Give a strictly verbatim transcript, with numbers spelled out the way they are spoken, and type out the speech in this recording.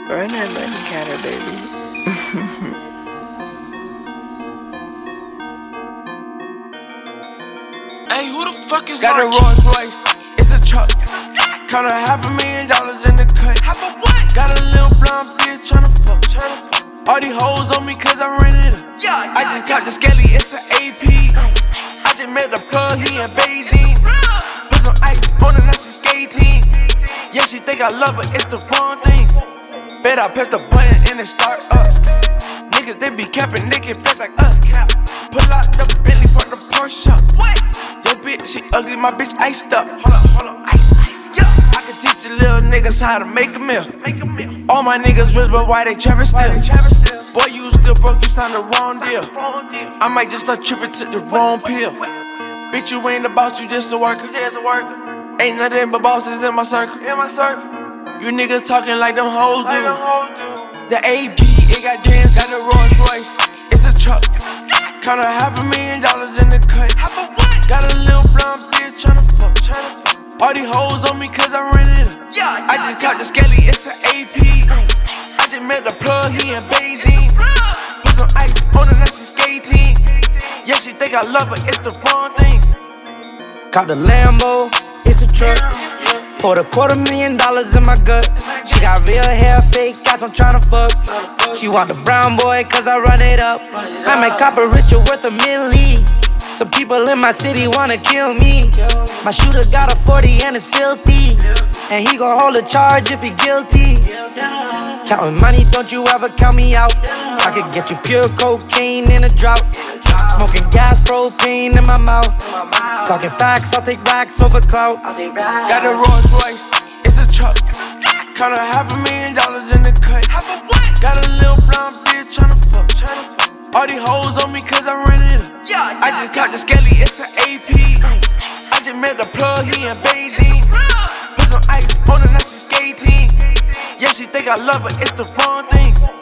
Run that money counter, baby. Hey, who the fuck is Got a Marquis? Rolls Royce, it's a truck. Count a half a million dollars in the cut. Got a little blonde bitch tryna fuck. All these hoes on me cause I rented her. Yeah, I just got the skelly, it's an A P. I just met the plug, he in Beijing. Put some ice on her, now she skating. Yeah, she think I love her, it's the wrong thing. Bet I press the button and it start up. Niggas, they be capping, niggas fast like us. Pull out the Bentley, park the Porsche up. Yo bitch, she ugly, my bitch iced up. Hold up, hold up, ice, ice, yeah. I can teach you little niggas how to make a meal. Make a meal. All my niggas rich, but why they trapping still? Boy, you still broke, you signed the wrong deal. I might just start tripping to the wrong pill. Bitch, you ain't about you, just a worker. Ain't nothing but bosses in my circle. In my circle. You niggas talking like them hoes do. The A B, it got jams, got the Rolls Royce. It's a truck. Count a half a million dollars in the cut. Got a little blonde bitch tryna fuck. All these hoes on me cause I rented her. I just got the skelly, it's an A P. I just met the plug, he in Beijing. Put some ice on her, now she skating. Yeah, she think I love her, it's the wrong thing. Caught the Lambo, it's a truck. Poured a quarter million dollars in my gut. She got real hair, fake ass, I'm tryna fuck. She want the brown boy, cause I run it up. I might cop a richer worth a milli. Some people in my city wanna kill me. My shooter got a forty and it's filthy. And he gon' hold a charge if he guilty. Counting money, don't you ever count me out. I could get you pure cocaine in a drought. Smoking gas, propane in my mouth. Talking facts, I'll take racks over clout. Got a Rolls Royce, it's a truck. Count a half a million dollars in the cut. Got a little blonde bitch tryna fuck. All these hoes on me cause I rented her. I just got the skelly, it's an A P. I just met the plug, he in Beijing. Put some ice on her, now she skating. Yeah, she think I love her, it's the wrong thing.